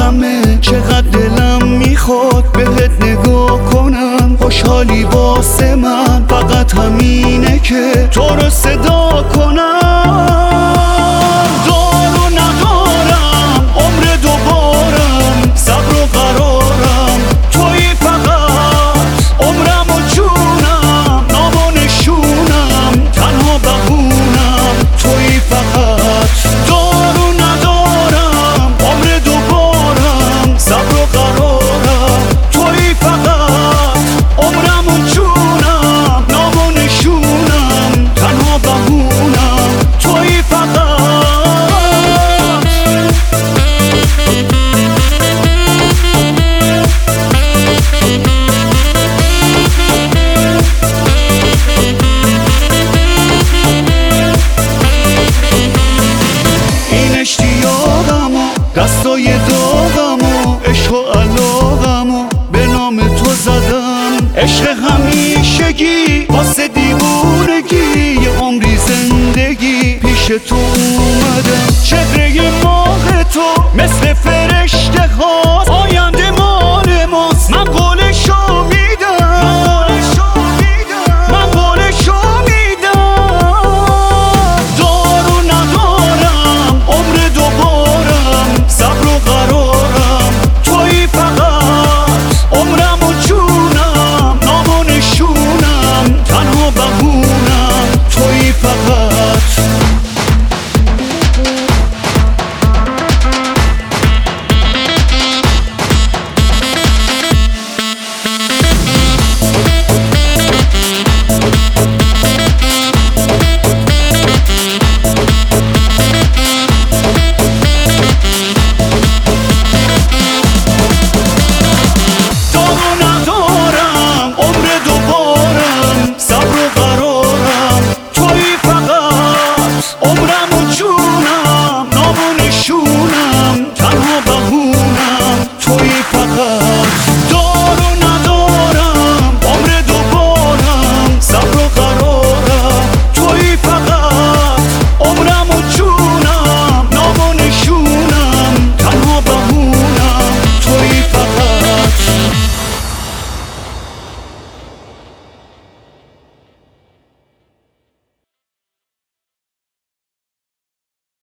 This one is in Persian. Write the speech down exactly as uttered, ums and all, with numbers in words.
غمه، چقدر دلم میخواد بهت نگاه کنم. خوشحالی واسه من فقط همینه که تو رو صدا کنم. دارو ندارم عمر دوبارم، صبر و قرارم توی فقط. عمرم و جونم نام و نشونم، تنها بهونم توی فقط. دارو ندارم عمر دوبارم، صبر و قرارم توی فقط. عمرم و جونم نام و نشونم، تنها بهونم توی فقط. این اشتیاقم و دستای داغم و عشق و علاقم و به نام تو زدم. عشق همیشگی واسه دیوونگی، یه عمری زندگی پیش تو اومدم. چهره ماه تو مثل